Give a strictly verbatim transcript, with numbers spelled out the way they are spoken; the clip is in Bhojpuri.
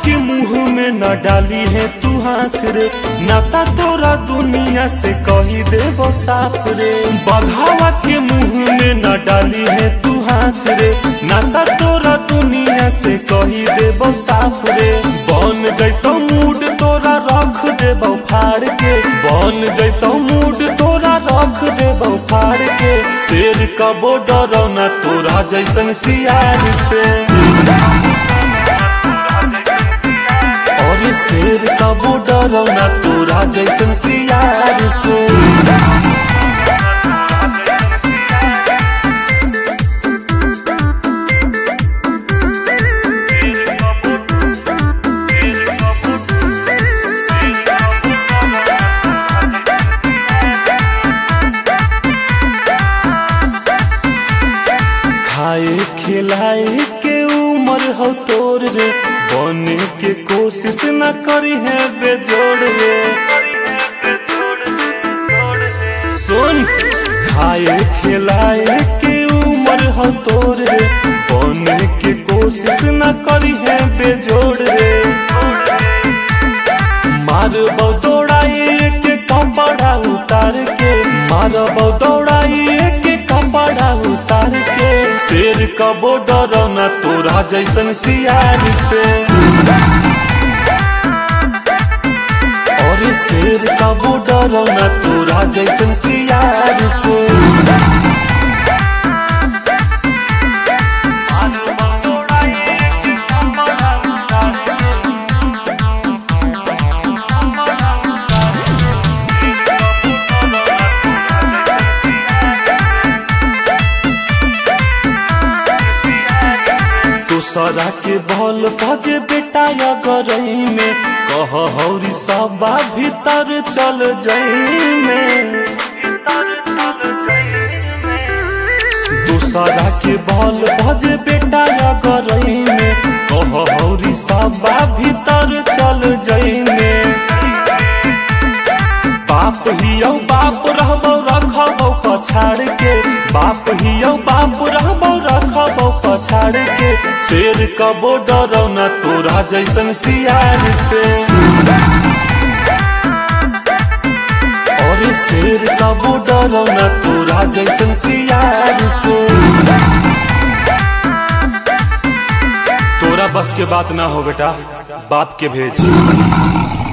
के मुंह में न डाली है तू हाथ रे, नाता तोरा दुनिया से कही देबो साफ रे। बघावा के मुंह में न डाली है तू हाथ रे, नाता तोरा दुनिया से कही देबो साफ रे। बन जैतो मूड तोरा रख देबो फाड़ के, बन जैतो मूड तोरा रख देबो फाड़ के। शेर कबो डरो ना तोरा जैसन सियार से, और शेर कबो डरो ना तोरा जैसन सियार से। खाए खिलाए के उम्र हो तोर रे, बने के कोशिश न करी है बेजोड़ रे। सुन, खाए खिलाए के उम्र हो तोर रे, बने के कोशिश न करी है बेजोड़ रे। मारबो दौड़ाई के कपड़ा उतार के, मारबो दौड़ाई के कपड़ा उतार के। शेर कबो डरो ना तोरा जैसन सियार से, और शेर कबो डरो ना तोरा जैसन सियार से। दूसरा के बल बजे बेटा अगरई में, कह हौरी सबा भीतर चल जाई में। दूसरा के बल बजे बेटा अगरई में, कह हौरी सबा भीतर चल जाई में। बाप हियो बाप रहबो रखबो पछाड़ के, बाप हियो बाप रहबो रखबो पछाड़ के। शेर कबो डरो ना तोरा जैसन सियार से, और शेर कबो डरो ना तोरा जैसन सियार से। तोरा बस के बात ना हो बेटा, बाप के भेज।